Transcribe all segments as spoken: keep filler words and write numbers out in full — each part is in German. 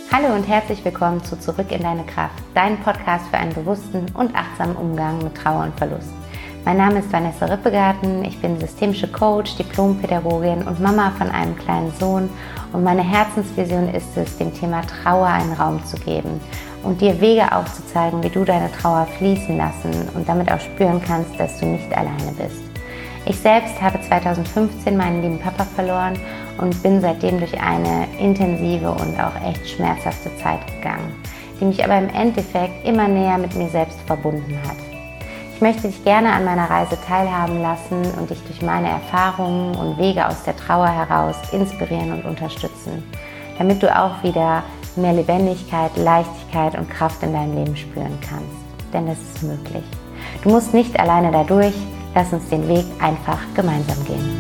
Hallo und herzlich willkommen zu Zurück in deine Kraft, dein Podcast für einen bewussten und achtsamen Umgang mit Trauer und Verlust. Mein Name ist Vanessa Rippegarten, ich bin systemische Coach, Diplompädagogin und Mama von einem kleinen Sohn und meine Herzensvision ist es, dem Thema Trauer einen Raum zu geben und dir Wege aufzuzeigen, wie du deine Trauer fließen lassen und damit auch spüren kannst, dass du nicht alleine bist. Ich selbst habe zweitausendfünfzehn meinen lieben Papa verloren und bin seitdem durch eine intensive und auch echt schmerzhafte Zeit gegangen, die mich aber im Endeffekt immer näher mit mir selbst verbunden hat. Ich möchte dich gerne an meiner Reise teilhaben lassen und dich durch meine Erfahrungen und Wege aus der Trauer heraus inspirieren und unterstützen, damit du auch wieder mehr Lebendigkeit, Leichtigkeit und Kraft in deinem Leben spüren kannst. Denn es ist möglich. Du musst nicht alleine dadurch. Lass uns den Weg einfach gemeinsam gehen.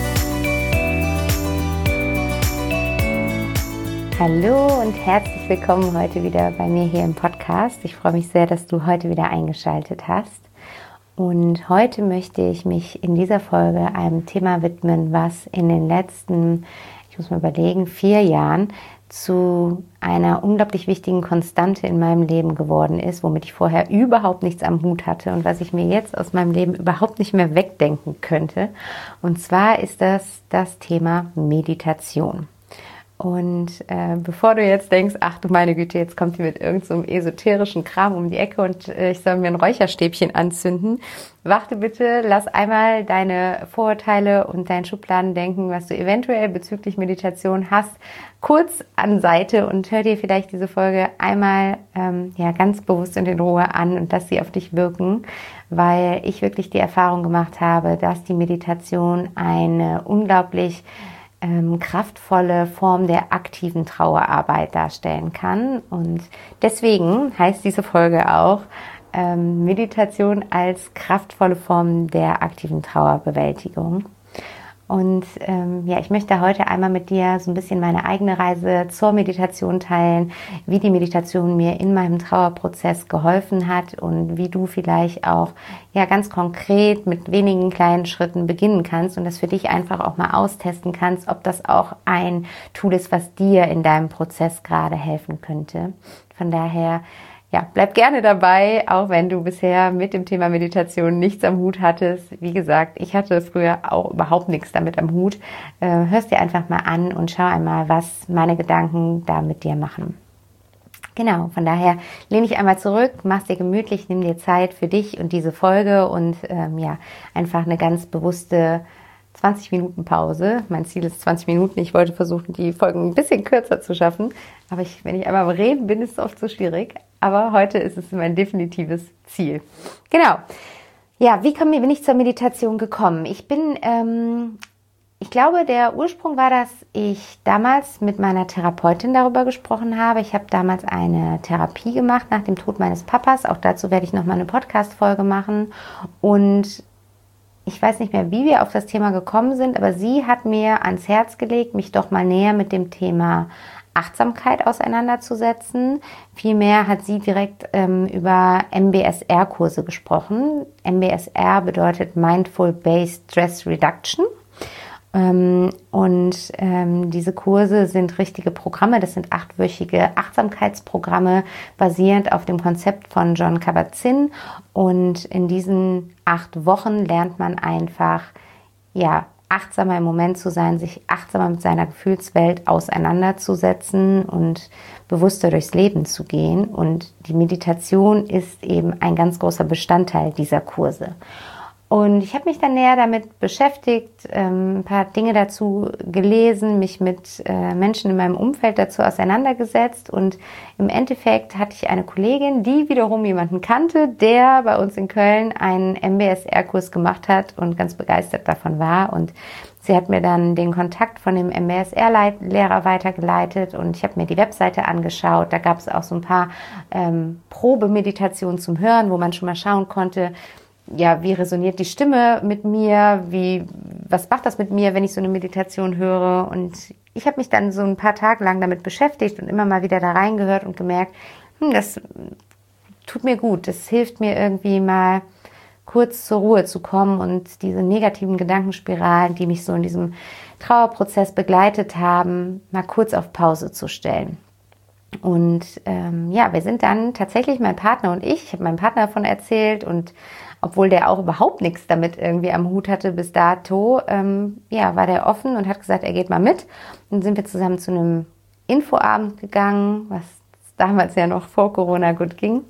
Hallo und herzlich willkommen heute wieder bei mir hier im Podcast. Ich freue mich sehr, dass du heute wieder eingeschaltet hast. Und heute möchte ich mich in dieser Folge einem Thema widmen, was in den letzten, ich muss mal überlegen, vier Jahren zu einer unglaublich wichtigen Konstante in meinem Leben geworden ist, womit ich vorher überhaupt nichts am Hut hatte und was ich mir jetzt aus meinem Leben überhaupt nicht mehr wegdenken könnte. Und zwar ist das das Thema Meditation. Und äh, bevor du jetzt denkst, ach du meine Güte, jetzt kommt die mit irgendeinem so esoterischen Kram um die Ecke und äh, ich soll mir ein Räucherstäbchen anzünden, warte bitte, lass einmal deine Vorurteile und dein Schubladendenken, was du eventuell bezüglich Meditation hast, kurz an Seite und hör dir vielleicht diese Folge einmal ähm, ja ganz bewusst und in Ruhe an und lass sie auf dich wirken, weil ich wirklich die Erfahrung gemacht habe, dass die Meditation eine unglaublich Ähm, kraftvolle Form der aktiven Trauerarbeit darstellen kann. Und deswegen heißt diese Folge auch ähm, Meditation als kraftvolle Form der aktiven Trauerbewältigung. Und ähm, ja, ich möchte heute einmal mit dir so ein bisschen meine eigene Reise zur Meditation teilen, wie die Meditation mir in meinem Trauerprozess geholfen hat und wie du vielleicht auch ja ganz konkret mit wenigen kleinen Schritten beginnen kannst und das für dich einfach auch mal austesten kannst, ob das auch ein Tool ist, was dir in deinem Prozess gerade helfen könnte. Von daher ja, bleib gerne dabei, auch wenn du bisher mit dem Thema Meditation nichts am Hut hattest. Wie gesagt, ich hatte früher auch überhaupt nichts damit am Hut. Äh, hörst dir einfach mal an und schau einmal, was meine Gedanken da mit dir machen. Genau, von daher lehn dich einmal zurück, mach's dir gemütlich, nimm dir Zeit für dich und diese Folge und ähm, ja, einfach eine ganz bewusste zwanzig Minuten Pause. Mein Ziel ist zwanzig Minuten. Ich wollte versuchen, die Folgen ein bisschen kürzer zu schaffen. Aber ich, wenn ich einmal am Reden bin, ist es oft so schwierig. Aber heute ist es mein definitives Ziel. Genau. Ja, wie komm, bin ich zur Meditation gekommen? Ich bin, ähm, ich glaube, der Ursprung war, dass ich damals mit meiner Therapeutin darüber gesprochen habe. Ich habe damals eine Therapie gemacht nach dem Tod meines Papas. Auch dazu werde ich nochmal eine Podcast-Folge machen. Und ich weiß nicht mehr, wie wir auf das Thema gekommen sind, aber sie hat mir ans Herz gelegt, mich doch mal näher mit dem Thema Achtsamkeit auseinanderzusetzen. Vielmehr hat sie direkt ähm, über M B S R-Kurse gesprochen. M B S R bedeutet Mindful Based Stress Reduction. Ähm, und ähm, diese Kurse sind richtige Programme, das sind achtwöchige Achtsamkeitsprogramme, basierend auf dem Konzept von Jon Kabat-Zinn. Und in diesen acht Wochen lernt man einfach, ja, achtsamer im Moment zu sein, sich achtsamer mit seiner Gefühlswelt auseinanderzusetzen und bewusster durchs Leben zu gehen. Und die Meditation ist eben ein ganz großer Bestandteil dieser Kurse. Und ich habe mich dann näher damit beschäftigt, ähm, ein paar Dinge dazu gelesen, mich mit äh, Menschen in meinem Umfeld dazu auseinandergesetzt. Und im Endeffekt hatte ich eine Kollegin, die wiederum jemanden kannte, der bei uns in Köln einen M B S R-Kurs gemacht hat und ganz begeistert davon war. Und sie hat mir dann den Kontakt von dem M B S R-Lehrer weitergeleitet und ich habe mir die Webseite angeschaut. Da gab es auch so ein paar ähm, Probemeditationen zum Hören, wo man schon mal schauen konnte, ja, wie resoniert die Stimme mit mir, wie, was macht das mit mir, wenn ich so eine Meditation höre? Und ich habe mich dann so ein paar Tage lang damit beschäftigt und immer mal wieder da reingehört und gemerkt, hm, das tut mir gut, das hilft mir irgendwie mal kurz zur Ruhe zu kommen und diese negativen Gedankenspiralen, die mich so in diesem Trauerprozess begleitet haben, mal kurz auf Pause zu stellen. Und ähm, ja, wir sind dann tatsächlich, mein Partner und ich, ich habe meinem Partner davon erzählt und obwohl der auch überhaupt nichts damit irgendwie am Hut hatte bis dato, ähm, ja, war der offen und hat gesagt, er geht mal mit. Dann sind wir zusammen zu einem Infoabend gegangen, was damals ja noch vor Corona gut ging.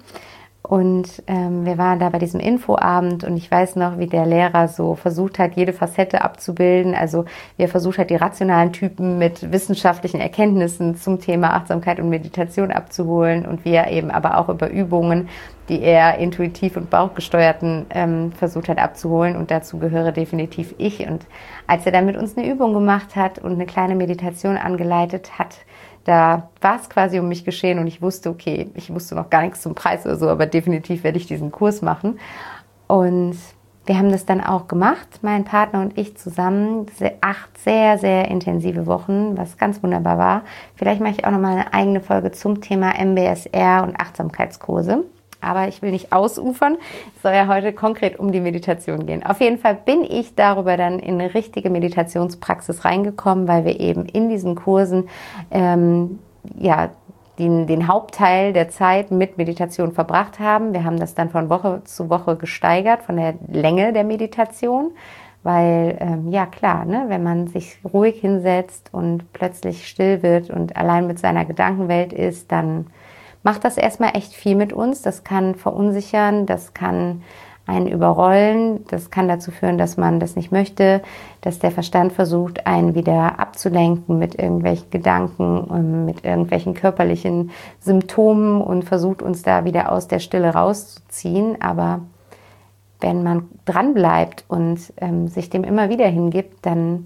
Und ähm, wir waren da bei diesem Infoabend und ich weiß noch, wie der Lehrer so versucht hat, jede Facette abzubilden. Also wie er versucht hat, die rationalen Typen mit wissenschaftlichen Erkenntnissen zum Thema Achtsamkeit und Meditation abzuholen und wie er eben aber auch über Übungen, die er intuitiv und bauchgesteuerten ähm, versucht hat abzuholen. Und dazu gehöre definitiv ich. Und als er dann mit uns eine Übung gemacht hat und eine kleine Meditation angeleitet hat, da war es quasi um mich geschehen und ich wusste, okay, ich wusste noch gar nichts zum Preis oder so, aber definitiv werde ich diesen Kurs machen. Und wir haben das dann auch gemacht, mein Partner und ich zusammen, acht sehr, sehr intensive Wochen, was ganz wunderbar war. Vielleicht mache ich auch nochmal eine eigene Folge zum Thema M B S R und Achtsamkeitskurse. Aber ich will nicht ausufern. Es soll ja heute konkret um die Meditation gehen. Auf jeden Fall bin ich darüber dann in eine richtige Meditationspraxis reingekommen, weil wir eben in diesen Kursen ähm, ja den, den Hauptteil der Zeit mit Meditation verbracht haben. Wir haben das dann von Woche zu Woche gesteigert, von der Länge der Meditation. Weil, ähm, ja klar, ne, wenn man sich ruhig hinsetzt und plötzlich still wird und allein mit seiner Gedankenwelt ist, dann macht das erstmal echt viel mit uns. Das kann verunsichern, das kann einen überrollen, das kann dazu führen, dass man das nicht möchte, dass der Verstand versucht, einen wieder abzulenken mit irgendwelchen Gedanken, mit irgendwelchen körperlichen Symptomen und versucht, uns da wieder aus der Stille rauszuziehen. Aber wenn man dranbleibt und ähm, sich dem immer wieder hingibt, dann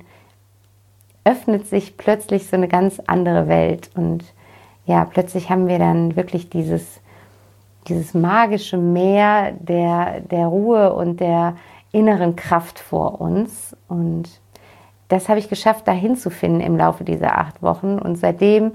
öffnet sich plötzlich so eine ganz andere Welt und ja, plötzlich haben wir dann wirklich dieses, dieses magische Meer der, der Ruhe und der inneren Kraft vor uns. Und das habe ich geschafft, dahin zu finden im Laufe dieser acht Wochen. Und seitdem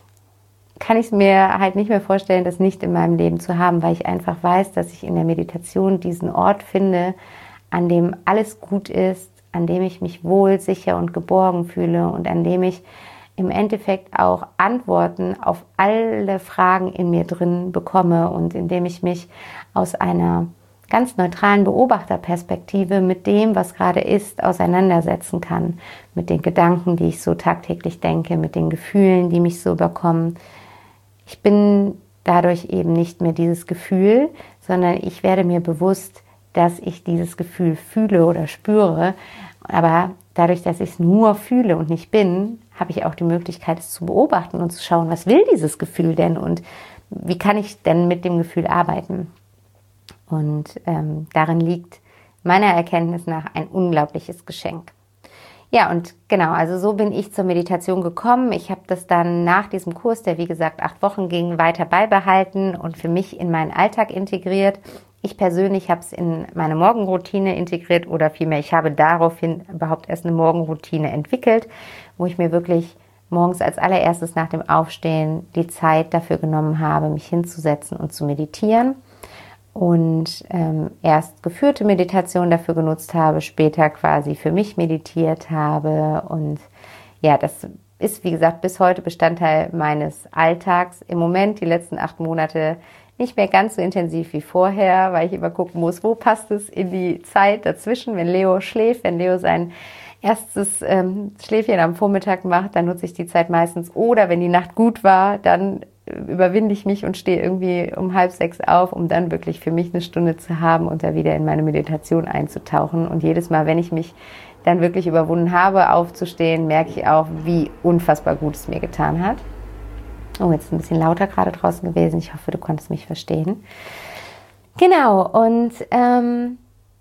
kann ich es mir halt nicht mehr vorstellen, das nicht in meinem Leben zu haben, weil ich einfach weiß, dass ich in der Meditation diesen Ort finde, an dem alles gut ist, an dem ich mich wohl, sicher und geborgen fühle und an dem ich im Endeffekt auch Antworten auf alle Fragen in mir drin bekomme und indem ich mich aus einer ganz neutralen Beobachterperspektive mit dem, was gerade ist, auseinandersetzen kann. Mit den Gedanken, die ich so tagtäglich denke, mit den Gefühlen, die mich so überkommen. Ich bin dadurch eben nicht mehr dieses Gefühl, sondern ich werde mir bewusst, dass ich dieses Gefühl fühle oder spüre. Aber dadurch, dass ich es nur fühle und nicht bin, habe ich auch die Möglichkeit, es zu beobachten und zu schauen, was will dieses Gefühl denn und wie kann ich denn mit dem Gefühl arbeiten. Und ähm, darin liegt meiner Erkenntnis nach ein unglaubliches Geschenk. Ja, und genau, also so bin ich zur Meditation gekommen. Ich habe das dann nach diesem Kurs, der wie gesagt acht Wochen ging, weiter beibehalten und für mich in meinen Alltag integriert. Ich persönlich habe es in meine Morgenroutine integriert oder vielmehr, ich habe daraufhin überhaupt erst eine Morgenroutine entwickelt, wo ich mir wirklich morgens als allererstes nach dem Aufstehen die Zeit dafür genommen habe, mich hinzusetzen und zu meditieren. Und ähm, erst geführte Meditation dafür genutzt habe, später quasi für mich meditiert habe. Und ja, das ist, wie gesagt, bis heute Bestandteil meines Alltags. Im Moment, die letzten acht Monate, nicht mehr ganz so intensiv wie vorher, weil ich immer gucken muss, wo passt es in die Zeit dazwischen, wenn Leo schläft, wenn Leo sein erstes ähm, Schläfchen am Vormittag macht, dann nutze ich die Zeit meistens. Oder wenn die Nacht gut war, dann überwinde ich mich und stehe irgendwie um halb sechs auf, um dann wirklich für mich eine Stunde zu haben und da wieder in meine Meditation einzutauchen. Und jedes Mal, wenn ich mich dann wirklich überwunden habe, aufzustehen, merke ich auch, wie unfassbar gut es mir getan hat. Oh, jetzt ist ein bisschen lauter gerade draußen gewesen. Ich hoffe, du konntest mich verstehen. Genau, und ähm,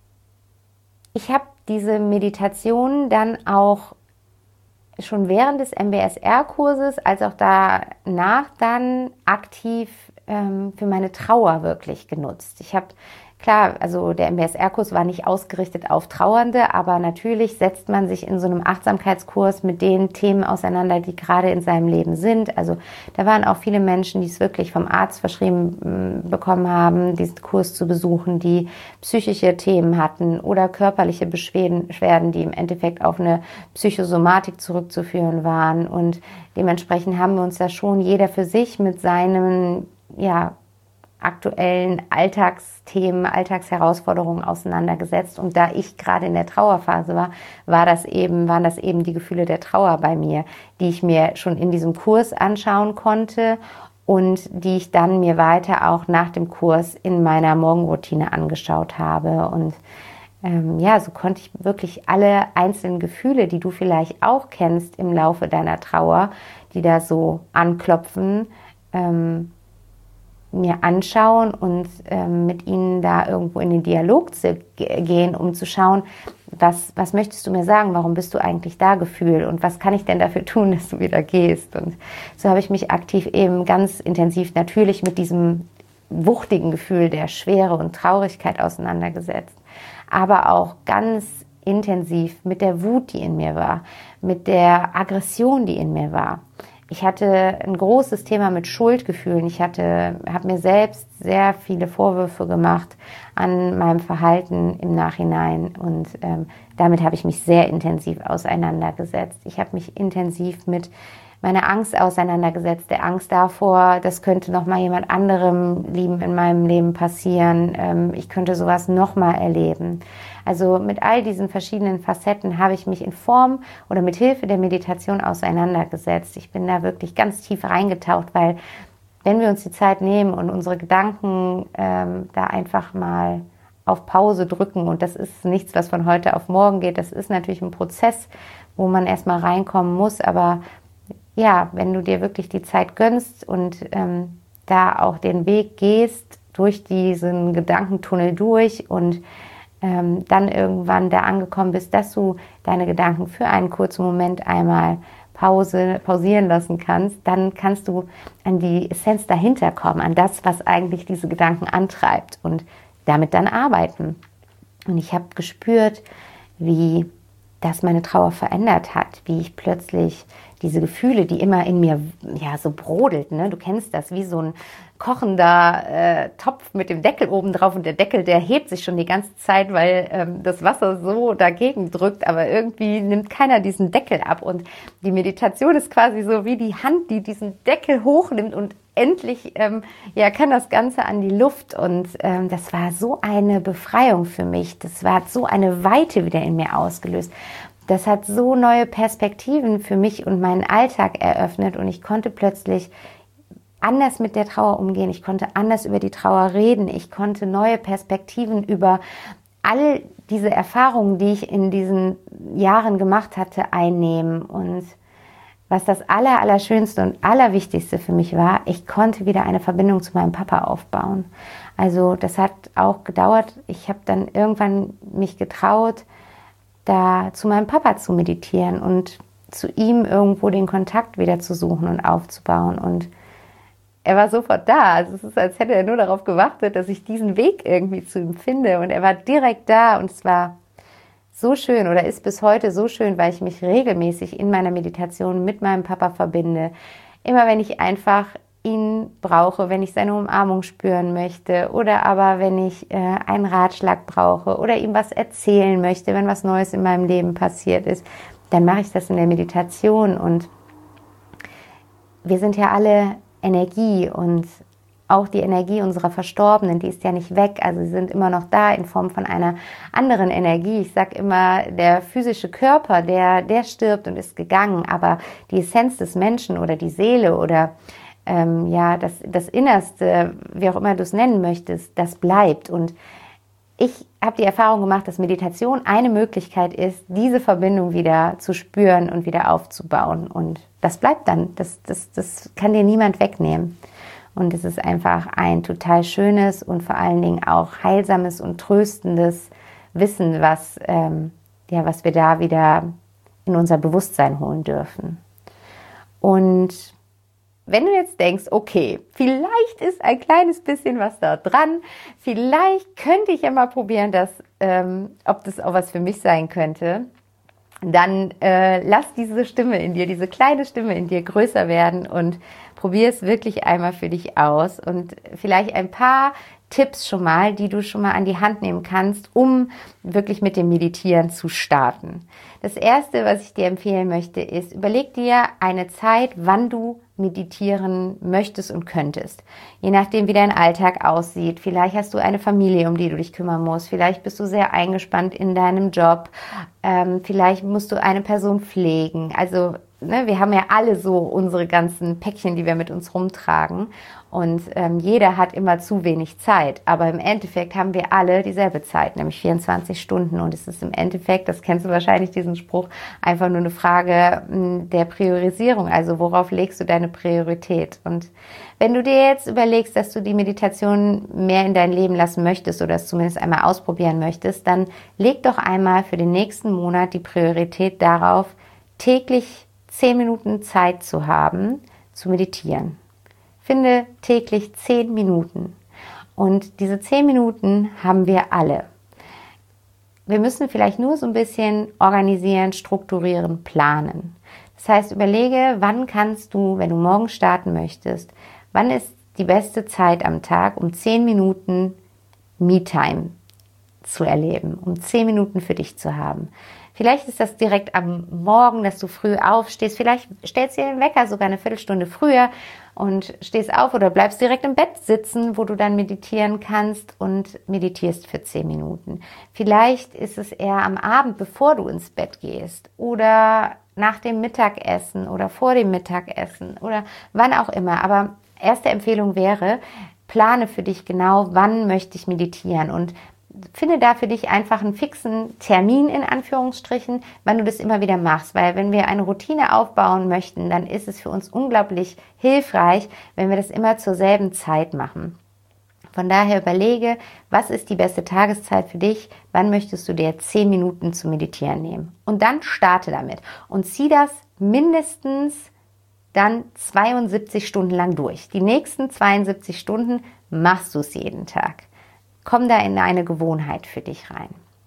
ich habe diese Meditation dann auch schon während des M B S R-Kurses, als auch danach dann aktiv ähm, für meine Trauer wirklich genutzt. Ich habe klar, also der M B S R-Kurs war nicht ausgerichtet auf Trauernde, aber natürlich setzt man sich in so einem Achtsamkeitskurs mit den Themen auseinander, die gerade in seinem Leben sind. Also da waren auch viele Menschen, die es wirklich vom Arzt verschrieben bekommen haben, diesen Kurs zu besuchen, die psychische Themen hatten oder körperliche Beschwerden, die im Endeffekt auf eine Psychosomatik zurückzuführen waren. Und dementsprechend haben wir uns da schon jeder für sich mit seinen, ja, aktuellen Alltagsthemen, Alltagsherausforderungen auseinandergesetzt. Und da ich gerade in der Trauerphase war, war das eben, waren das eben die Gefühle der Trauer bei mir, die ich mir schon in diesem Kurs anschauen konnte und die ich dann mir weiter auch nach dem Kurs in meiner Morgenroutine angeschaut habe. Und ähm, ja, so konnte ich wirklich alle einzelnen Gefühle, die du vielleicht auch kennst im Laufe deiner Trauer, die da so anklopfen, ähm, mir anschauen und ähm, mit ihnen da irgendwo in den Dialog zu gehen, um zu schauen, was, was möchtest du mir sagen, warum bist du eigentlich da, Gefühl, und was kann ich denn dafür tun, dass du wieder gehst. Und so habe ich mich aktiv eben ganz intensiv natürlich mit diesem wuchtigen Gefühl der Schwere und Traurigkeit auseinandergesetzt, aber auch ganz intensiv mit der Wut, die in mir war, mit der Aggression, die in mir war. Ich hatte ein großes Thema mit Schuldgefühlen. Ich hatte, habe mir selbst sehr viele Vorwürfe gemacht an meinem Verhalten im Nachhinein und ähm, damit habe ich mich sehr intensiv auseinandergesetzt. Ich habe mich intensiv mit meiner Angst auseinandergesetzt, der Angst davor, das könnte noch mal jemand anderem Lieben in meinem Leben passieren. Ähm, ich könnte sowas noch mal erleben. Also mit all diesen verschiedenen Facetten habe ich mich in Form oder mit Hilfe der Meditation auseinandergesetzt. Ich bin da wirklich ganz tief reingetaucht, weil wenn wir uns die Zeit nehmen und unsere Gedanken ähm, da einfach mal auf Pause drücken, und das ist nichts, was von heute auf morgen geht, das ist natürlich ein Prozess, wo man erstmal reinkommen muss, aber ja, wenn du dir wirklich die Zeit gönnst und ähm, da auch den Weg gehst, durch diesen Gedankentunnel durch und ähm, dann irgendwann da angekommen bist, dass du deine Gedanken für einen kurzen Moment einmal Pause, pausieren lassen kannst, dann kannst du an die Essenz dahinter kommen, an das, was eigentlich diese Gedanken antreibt und damit dann arbeiten. Und ich habe gespürt, wie das meine Trauer verändert hat, wie ich plötzlich diese Gefühle, die immer in mir ja so brodelten, ne? Du kennst das, wie so ein kochender äh, Topf mit dem Deckel oben drauf, und der Deckel, der hebt sich schon die ganze Zeit, weil ähm, das Wasser so dagegen drückt, aber irgendwie nimmt keiner diesen Deckel ab, und die Meditation ist quasi so wie die Hand, die diesen Deckel hochnimmt, und endlich ähm, ja, kann das Ganze an die Luft, und ähm, das war so eine Befreiung für mich, das war so eine Weite wieder in mir ausgelöst. Das hat so neue Perspektiven für mich und meinen Alltag eröffnet, und ich konnte plötzlich anders mit der Trauer umgehen. Ich konnte anders über die Trauer reden. Ich konnte neue Perspektiven über all diese Erfahrungen, die ich in diesen Jahren gemacht hatte, einnehmen. Und was das Aller, Allerschönste und Allerwichtigste für mich war, ich konnte wieder eine Verbindung zu meinem Papa aufbauen. Also das hat auch gedauert. Ich habe dann irgendwann mich getraut, da zu meinem Papa zu meditieren und zu ihm irgendwo den Kontakt wieder zu suchen und aufzubauen. Und er war sofort da. Also es ist, als hätte er nur darauf gewartet, dass ich diesen Weg irgendwie zu ihm finde. Und er war direkt da, und es war so schön oder ist bis heute so schön, weil ich mich regelmäßig in meiner Meditation mit meinem Papa verbinde. Immer wenn ich einfach ihn brauche, wenn ich seine Umarmung spüren möchte oder aber wenn ich äh, einen Ratschlag brauche oder ihm was erzählen möchte, wenn was Neues in meinem Leben passiert ist, dann mache ich das in der Meditation. Und wir sind ja alle Energie, und auch die Energie unserer Verstorbenen, die ist ja nicht weg, also sie sind immer noch da in Form von einer anderen Energie. Ich sage immer, der physische Körper, der, der stirbt und ist gegangen, aber die Essenz des Menschen oder die Seele oder ähm, ja, das, das Innerste, wie auch immer du es nennen möchtest, das bleibt. Und ich habe die Erfahrung gemacht, dass Meditation eine Möglichkeit ist, diese Verbindung wieder zu spüren und wieder aufzubauen. Und das bleibt dann, das, das, das kann dir niemand wegnehmen. Und es ist einfach ein total schönes und vor allen Dingen auch heilsames und tröstendes Wissen, was, ähm, ja, was wir da wieder in unser Bewusstsein holen dürfen. Und wenn du jetzt denkst, okay, vielleicht ist ein kleines bisschen was da dran, vielleicht könnte ich ja mal probieren, dass, ähm, ob das auch was für mich sein könnte, dann äh, lass diese Stimme in dir, diese kleine Stimme in dir größer werden und probier es wirklich einmal für dich aus und vielleicht ein paar Tipps schon mal, die du schon mal an die Hand nehmen kannst, um wirklich mit dem Meditieren zu starten. Das Erste, was ich dir empfehlen möchte, ist, überleg dir eine Zeit, wann du meditieren möchtest und könntest. Je nachdem, wie dein Alltag aussieht. Vielleicht hast du eine Familie, um die du dich kümmern musst. Vielleicht bist du sehr eingespannt in deinem Job. Ähm, vielleicht musst du eine Person pflegen. Also ne, wir haben ja alle so unsere ganzen Päckchen, die wir mit uns rumtragen. Und ähm, jeder hat immer zu wenig Zeit. Aber im Endeffekt haben wir alle dieselbe Zeit, nämlich vierundzwanzig Stunden. Und es ist im Endeffekt, das kennst du wahrscheinlich, diesen Spruch, einfach nur eine Frage mh, der Priorisierung. Also worauf legst du deine Priorität? Und wenn du dir jetzt überlegst, dass du die Meditation mehr in dein Leben lassen möchtest oder es zumindest einmal ausprobieren möchtest, dann leg doch einmal für den nächsten Monat die Priorität darauf, täglich zehn Minuten Zeit zu haben, zu meditieren. Finde täglich zehn Minuten. Und diese zehn Minuten haben wir alle. Wir müssen vielleicht nur so ein bisschen organisieren, strukturieren, planen. Das heißt, überlege, wann kannst du, wenn du morgen starten möchtest, wann ist die beste Zeit am Tag, um zehn Minuten Me-Time zu erleben, um zehn Minuten für dich zu haben. Vielleicht ist das direkt am Morgen, dass du früh aufstehst. Vielleicht stellst du dir den Wecker sogar eine Viertelstunde früher und stehst auf oder bleibst direkt im Bett sitzen, wo du dann meditieren kannst und meditierst für zehn Minuten. Vielleicht ist es eher am Abend, bevor du ins Bett gehst oder nach dem Mittagessen oder vor dem Mittagessen oder wann auch immer. Aber erste Empfehlung wäre, plane für dich genau, wann möchte ich meditieren und finde da für dich einfach einen fixen Termin in Anführungsstrichen, wann du das immer wieder machst. Weil wenn wir eine Routine aufbauen möchten, dann ist es für uns unglaublich hilfreich, wenn wir das immer zur selben Zeit machen. Von daher überlege, was ist die beste Tageszeit für dich? Wann möchtest du dir zehn Minuten zu meditieren nehmen? Und dann starte damit und zieh das mindestens dann zweiundsiebzig Stunden lang durch. Die nächsten zweiundsiebzig Stunden machst du es jeden Tag. Komm da in eine Gewohnheit für dich rein.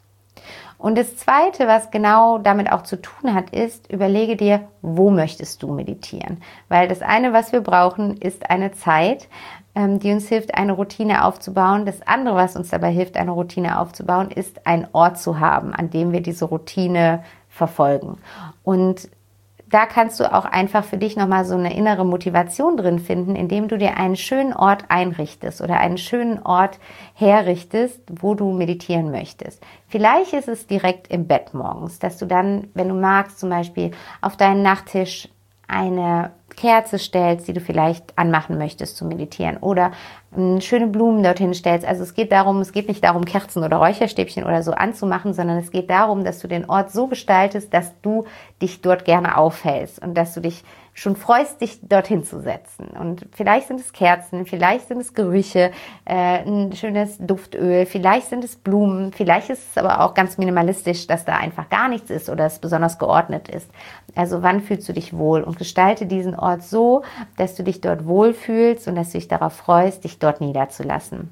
Und das Zweite, was genau damit auch zu tun hat, ist, überlege dir, wo möchtest du meditieren? Weil das eine, was wir brauchen, ist eine Zeit, die uns hilft, eine Routine aufzubauen. Das andere, was uns dabei hilft, eine Routine aufzubauen, ist einen Ort zu haben, an dem wir diese Routine verfolgen. Und da kannst du auch einfach für dich nochmal so eine innere Motivation drin finden, indem du dir einen schönen Ort einrichtest oder einen schönen Ort herrichtest, wo du meditieren möchtest. Vielleicht ist es direkt im Bett morgens, dass du dann, wenn du magst, zum Beispiel auf deinen Nachttisch eine Kerze stellst, die du vielleicht anmachen möchtest zu meditieren oder ähm, schöne Blumen dorthin stellst. Also es geht darum, es geht nicht darum, Kerzen oder Räucherstäbchen oder so anzumachen, sondern es geht darum, dass du den Ort so gestaltest, dass du dich dort gerne aufhältst und dass du dich schon freust, dich dorthin zu setzen. Und vielleicht sind es Kerzen, vielleicht sind es Gerüche, äh, ein schönes Duftöl, vielleicht sind es Blumen, vielleicht ist es aber auch ganz minimalistisch, dass da einfach gar nichts ist oder es besonders geordnet ist. Also wann fühlst du dich wohl? Und gestalte diesen Ort so, dass du dich dort wohlfühlst und dass du dich darauf freust, dich dort niederzulassen.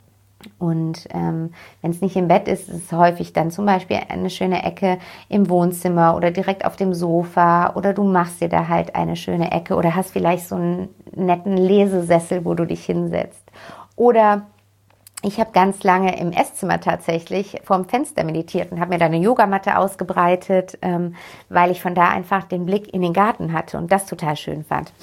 Und ähm, wenn es nicht im Bett ist, ist es häufig dann zum Beispiel eine schöne Ecke im Wohnzimmer oder direkt auf dem Sofa oder du machst dir da halt eine schöne Ecke oder hast vielleicht so einen netten Lesesessel, wo du dich hinsetzt. Oder ich habe ganz lange im Esszimmer tatsächlich vorm Fenster meditiert und habe mir da eine Yogamatte ausgebreitet, ähm, weil ich von da einfach den Blick in den Garten hatte und das total schön fand.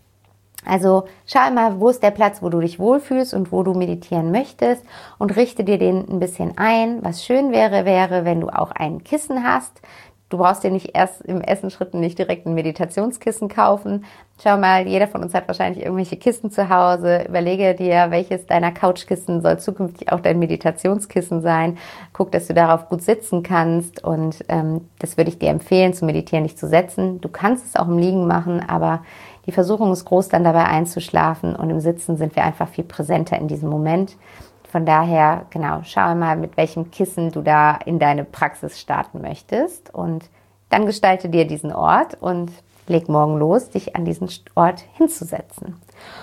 Also schau mal, wo ist der Platz, wo du dich wohlfühlst und wo du meditieren möchtest und richte dir den ein bisschen ein. Was schön wäre, wäre, wenn du auch ein Kissen hast. Du brauchst dir nicht erst im ersten Schritt nicht direkt ein Meditationskissen kaufen. Schau mal, jeder von uns hat wahrscheinlich irgendwelche Kissen zu Hause. Überlege dir, welches deiner Couchkissen soll zukünftig auch dein Meditationskissen sein. Guck, dass du darauf gut sitzen kannst und ähm, das würde ich dir empfehlen, zu meditieren, nicht zu setzen. Du kannst es auch im Liegen machen, aber die Versuchung ist groß, dann dabei einzuschlafen und im Sitzen sind wir einfach viel präsenter in diesem Moment. Von daher, genau, schau mal, mit welchem Kissen du da in deine Praxis starten möchtest und dann gestalte dir diesen Ort und leg morgen los, dich an diesen Ort hinzusetzen.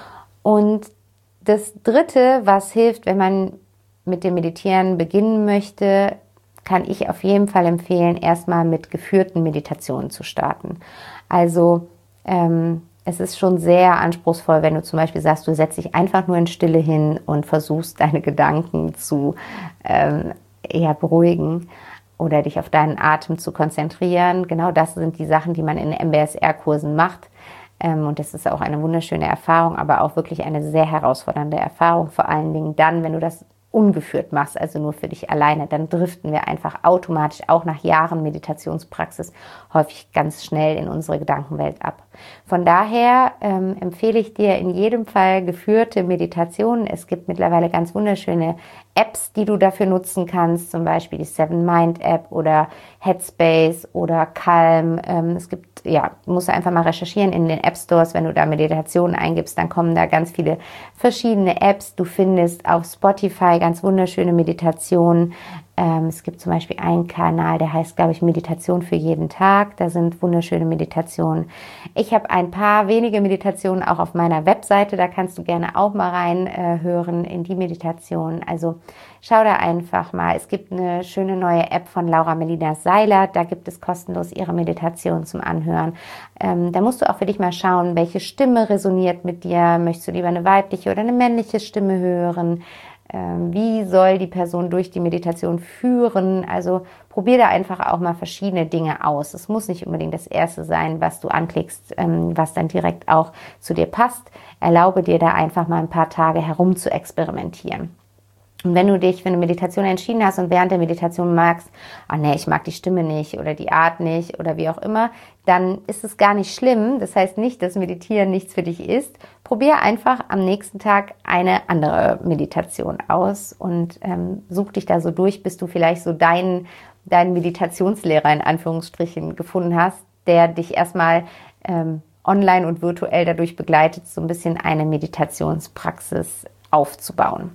Und das Dritte, was hilft, wenn man mit dem Meditieren beginnen möchte, kann ich auf jeden Fall empfehlen, erstmal mit geführten Meditationen zu starten. Also ähm, es ist schon sehr anspruchsvoll, wenn du zum Beispiel sagst, du setzt dich einfach nur in Stille hin und versuchst, deine Gedanken zu ähm, eher beruhigen oder dich auf deinen Atem zu konzentrieren. Genau das sind die Sachen, die man in M B S R-Kursen macht. Ähm, und das ist auch eine wunderschöne Erfahrung, aber auch wirklich eine sehr herausfordernde Erfahrung. Vor allen Dingen dann, wenn du das ungeführt machst, also nur für dich alleine, dann driften wir einfach automatisch auch nach Jahren Meditationspraxis häufig ganz schnell in unsere Gedankenwelt ab. Von daher ähm, empfehle ich dir in jedem Fall geführte Meditationen. Es gibt mittlerweile ganz wunderschöne Apps, die du dafür nutzen kannst, zum Beispiel die Seven Mind App oder Headspace oder Calm. Ähm, es gibt, ja, musst du einfach mal recherchieren in den App Stores, wenn du da Meditationen eingibst, dann kommen da ganz viele verschiedene Apps. Du findest auf Spotify ganz wunderschöne Meditationen. Ähm, es gibt zum Beispiel einen Kanal, der heißt, glaube ich, Meditation für jeden Tag. Da sind wunderschöne Meditationen. Ich habe ein paar wenige Meditationen auch auf meiner Webseite. Da kannst du gerne auch mal reinhören äh, in die Meditation. Also schau da einfach mal. Es gibt eine schöne neue App von Laura Melina Seiler. Da gibt es kostenlos ihre Meditation zum Anhören. Ähm, da musst du auch für dich mal schauen, welche Stimme resoniert mit dir. Möchtest du lieber eine weibliche oder eine männliche Stimme hören? Wie soll die Person durch die Meditation führen? Also probier da einfach auch mal verschiedene Dinge aus. Es muss nicht unbedingt das Erste sein, was du anklickst, was dann direkt auch zu dir passt. Erlaube dir da einfach mal ein paar Tage herum zu experimentieren. Und wenn du dich für eine Meditation entschieden hast und während der Meditation magst, oh nee, ich mag die Stimme nicht oder die Art nicht oder wie auch immer, dann ist es gar nicht schlimm. Das heißt nicht, dass Meditieren nichts für dich ist. Probier einfach am nächsten Tag eine andere Meditation aus und ähm, such dich da so durch, bis du vielleicht so deinen, deinen Meditationslehrer in Anführungsstrichen gefunden hast, der dich erstmal ähm, online und virtuell dadurch begleitet, so ein bisschen eine Meditationspraxis aufzubauen.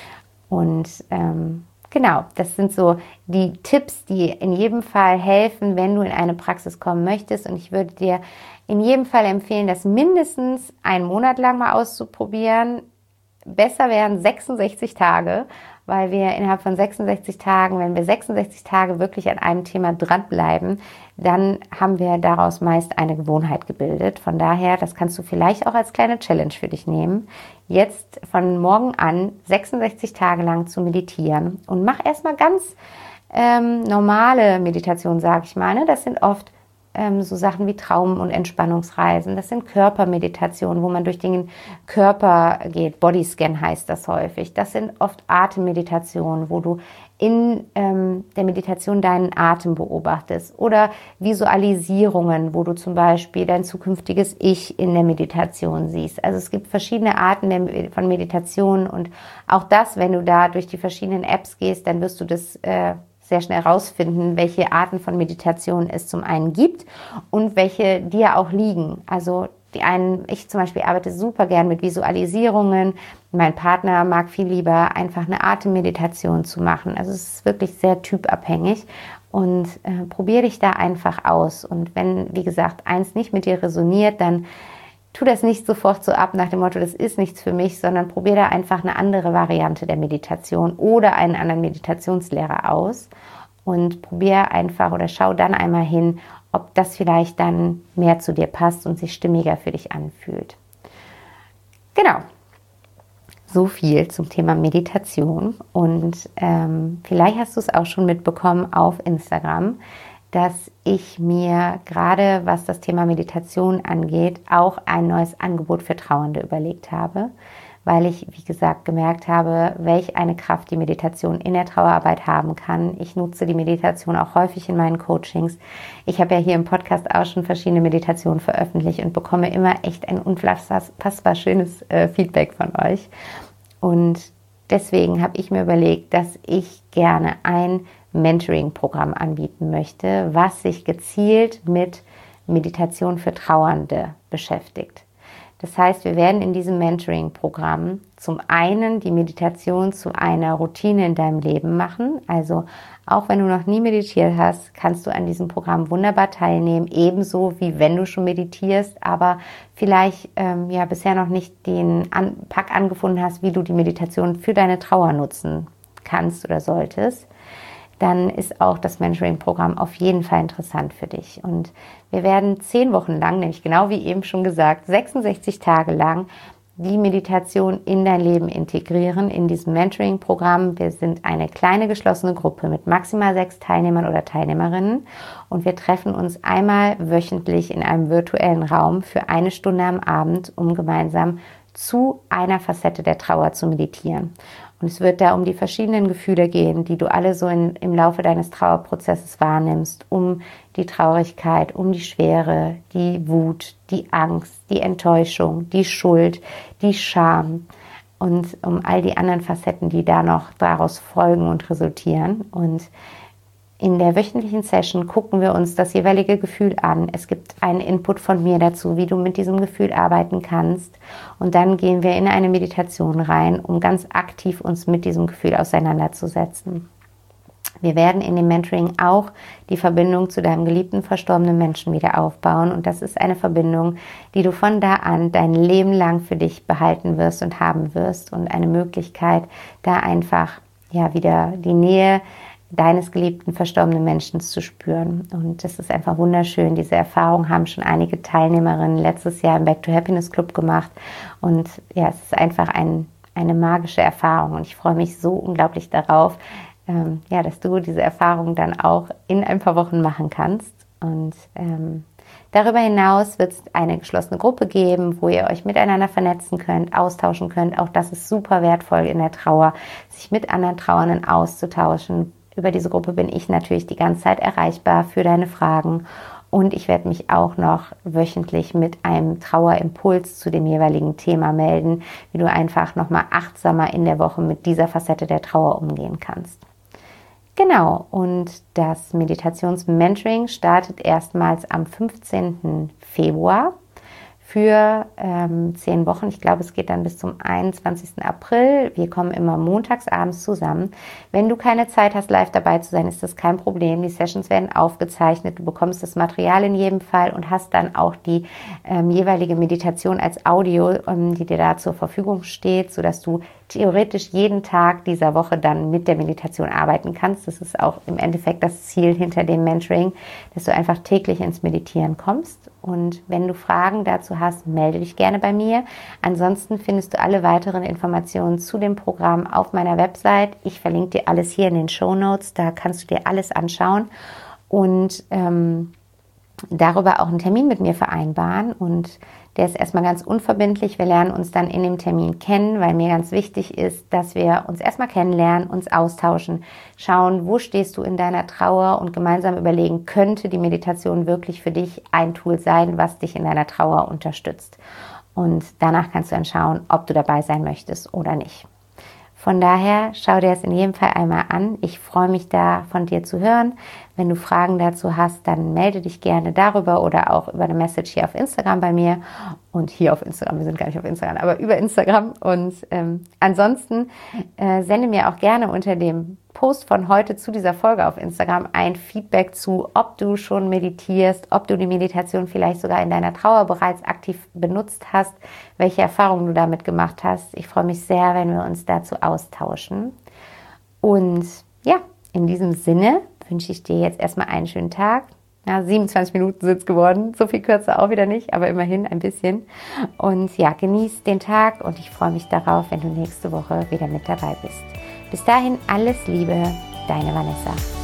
Und ähm, genau, das sind so die Tipps, die in jedem Fall helfen, wenn du in eine Praxis kommen möchtest. Und ich würde dir in jedem Fall empfehlen, das mindestens einen Monat lang mal auszuprobieren. Besser wären sechsundsechzig Tage, weil wir innerhalb von sechsundsechzig Tagen, wenn wir sechsundsechzig Tage wirklich an einem Thema dranbleiben, dann haben wir daraus meist eine Gewohnheit gebildet. Von daher, das kannst du vielleicht auch als kleine Challenge für dich nehmen, jetzt von morgen an sechsundsechzig Tage lang zu meditieren. Und mach erstmal ganz ähm, normale Meditation, sage ich mal. Ne? Das sind oft ähm, so Sachen wie Traum- und Entspannungsreisen. Das sind Körpermeditationen, wo man durch den Körper geht. Bodyscan heißt das häufig. Das sind oft Atemmeditationen, wo du in ähm, der Meditation deinen Atem beobachtest. Oder Visualisierungen, wo du zum Beispiel dein zukünftiges Ich in der Meditation siehst. Also es gibt verschiedene Arten der, von Meditation und auch das, wenn du da durch die verschiedenen Apps gehst, dann wirst du das äh, sehr schnell rausfinden, welche Arten von Meditation es zum einen gibt und welche dir auch liegen. Also die einen, ich zum Beispiel arbeite super gern mit Visualisierungen. Mein Partner mag viel lieber einfach eine Atemmeditation zu machen. Also es ist wirklich sehr typabhängig und äh, probier dich da einfach aus. Und wenn, wie gesagt, eins nicht mit dir resoniert, dann tu das nicht sofort so ab nach dem Motto, das ist nichts für mich, sondern probier da einfach eine andere Variante der Meditation oder einen anderen Meditationslehrer aus und probier einfach oder schau dann einmal hin, ob das vielleicht dann mehr zu dir passt und sich stimmiger für dich anfühlt. Genau, so viel zum Thema Meditation und ähm, vielleicht hast du es auch schon mitbekommen auf Instagram, dass ich mir gerade, was das Thema Meditation angeht, auch ein neues Angebot für Trauernde überlegt habe, weil ich, wie gesagt, gemerkt habe, welch eine Kraft die Meditation in der Trauerarbeit haben kann. Ich nutze die Meditation auch häufig in meinen Coachings. Ich habe ja hier im Podcast auch schon verschiedene Meditationen veröffentlicht und bekomme immer echt ein unfassbar schönes äh, Feedback von euch. Und deswegen habe ich mir überlegt, dass ich gerne ein Mentoring-Programm anbieten möchte, was sich gezielt mit Meditation für Trauernde beschäftigt. Das heißt, wir werden in diesem Mentoring-Programm zum einen die Meditation zu einer Routine in deinem Leben machen. Also auch wenn du noch nie meditiert hast, kannst du an diesem Programm wunderbar teilnehmen. Ebenso wie wenn du schon meditierst, aber vielleicht ähm, ja bisher noch nicht den An- Pack angefunden hast, wie du die Meditation für deine Trauer nutzen kannst oder solltest. Dann ist auch das Mentoring-Programm auf jeden Fall interessant für dich. Und wir werden zehn Wochen lang, nämlich genau wie eben schon gesagt, sechsundsechzig Tage lang die Meditation in dein Leben integrieren in diesem Mentoring-Programm. Wir sind eine kleine geschlossene Gruppe mit maximal sechs Teilnehmern oder Teilnehmerinnen und wir treffen uns einmal wöchentlich in einem virtuellen Raum für eine Stunde am Abend, um gemeinsam zu einer Facette der Trauer zu meditieren. Und es wird da um die verschiedenen Gefühle gehen, die du alle so in, im Laufe deines Trauerprozesses wahrnimmst, um die Traurigkeit, um die Schwere, die Wut, die Angst, die Enttäuschung, die Schuld, die Scham und um all die anderen Facetten, die da noch daraus folgen und resultieren. Und in der wöchentlichen Session gucken wir uns das jeweilige Gefühl an. Es gibt einen Input von mir dazu, wie du mit diesem Gefühl arbeiten kannst. Und dann gehen wir in eine Meditation rein, um ganz aktiv uns mit diesem Gefühl auseinanderzusetzen. Wir werden in dem Mentoring auch die Verbindung zu deinem geliebten, verstorbenen Menschen wieder aufbauen. Und das ist eine Verbindung, die du von da an dein Leben lang für dich behalten wirst und haben wirst. Und eine Möglichkeit, da einfach ja wieder die Nähe deines geliebten, verstorbenen Menschen zu spüren. Und das ist einfach wunderschön. Diese Erfahrung haben schon einige Teilnehmerinnen letztes Jahr im Back to Happiness Club gemacht. Und ja, es ist einfach ein, eine magische Erfahrung. Und ich freue mich so unglaublich darauf, ähm, ja, dass du diese Erfahrung dann auch in ein paar Wochen machen kannst. Und ähm, darüber hinaus wird es eine geschlossene Gruppe geben, wo ihr euch miteinander vernetzen könnt, austauschen könnt. Auch das ist super wertvoll in der Trauer, sich mit anderen Trauernden auszutauschen. Über diese Gruppe bin ich natürlich die ganze Zeit erreichbar für deine Fragen und ich werde mich auch noch wöchentlich mit einem Trauerimpuls zu dem jeweiligen Thema melden, wie du einfach nochmal achtsamer in der Woche mit dieser Facette der Trauer umgehen kannst. Genau, und das Meditations-Mentoring startet erstmals am fünfzehnten Februar. Für ähm, zehn Wochen. Ich glaube, es geht dann bis zum einundzwanzigsten April. Wir kommen immer montags abends zusammen. Wenn du keine Zeit hast, live dabei zu sein, ist das kein Problem. Die Sessions werden aufgezeichnet. Du bekommst das Material in jedem Fall und hast dann auch die ähm, jeweilige Meditation als Audio, ähm, die dir da zur Verfügung steht, sodass du theoretisch jeden Tag dieser Woche dann mit der Meditation arbeiten kannst. Das ist auch im Endeffekt das Ziel hinter dem Mentoring, dass du einfach täglich ins Meditieren kommst. Und wenn du Fragen dazu hast, melde dich gerne bei mir. Ansonsten findest du alle weiteren Informationen zu dem Programm auf meiner Website. Ich verlinke dir alles hier in den Shownotes. Da kannst du dir alles anschauen und ähm, darüber auch einen Termin mit mir vereinbaren. Und der ist erstmal ganz unverbindlich. Wir lernen uns dann in dem Termin kennen, weil mir ganz wichtig ist, dass wir uns erstmal kennenlernen, uns austauschen, schauen, wo stehst du in deiner Trauer und gemeinsam überlegen, könnte die Meditation wirklich für dich ein Tool sein, was dich in deiner Trauer unterstützt. Und danach kannst du dann schauen, ob du dabei sein möchtest oder nicht. Von daher schau dir das in jedem Fall einmal an. Ich freue mich da von dir zu hören. Wenn du Fragen dazu hast, dann melde dich gerne darüber oder auch über eine Message hier auf Instagram bei mir. Und hier auf Instagram, wir sind gar nicht auf Instagram, aber über Instagram. Und ähm, ansonsten äh, sende mir auch gerne unter dem Post von heute zu dieser Folge auf Instagram ein Feedback zu, ob du schon meditierst, ob du die Meditation vielleicht sogar in deiner Trauer bereits aktiv benutzt hast, welche Erfahrungen du damit gemacht hast. Ich freue mich sehr, wenn wir uns dazu austauschen. Und ja, in diesem Sinne wünsche ich dir jetzt erstmal einen schönen Tag. Ja, siebenundzwanzig Minuten sind es geworden, so viel kürzer auch wieder nicht, aber immerhin ein bisschen. Und ja, genieß den Tag und ich freue mich darauf, wenn du nächste Woche wieder mit dabei bist. Bis dahin alles Liebe, deine Vanessa.